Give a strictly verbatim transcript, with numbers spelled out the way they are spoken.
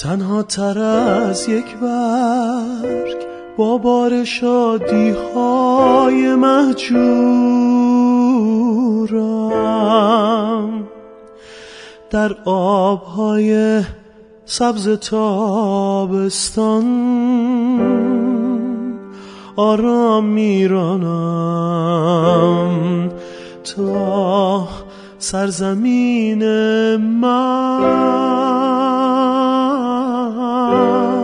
تنها تر از یک برگ با بار شادی های مهجورم، در آبهای سبز تابستان آرام میرانم تا سرزمین من.